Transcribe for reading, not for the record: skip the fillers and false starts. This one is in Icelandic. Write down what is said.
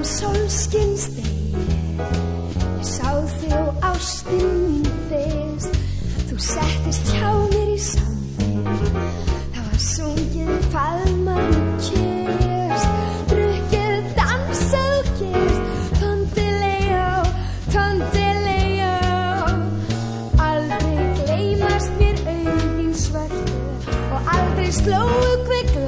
Sólskinsdegi, ég sá þig og ástin mín fyrst. Þú settist hjá mér í sandinn, það var sungið, faðmað og kysst, drukkið, dansað og kysst. Tondeleo, aldrei gleymast mér augun þín svörtu og aldrei slógu hve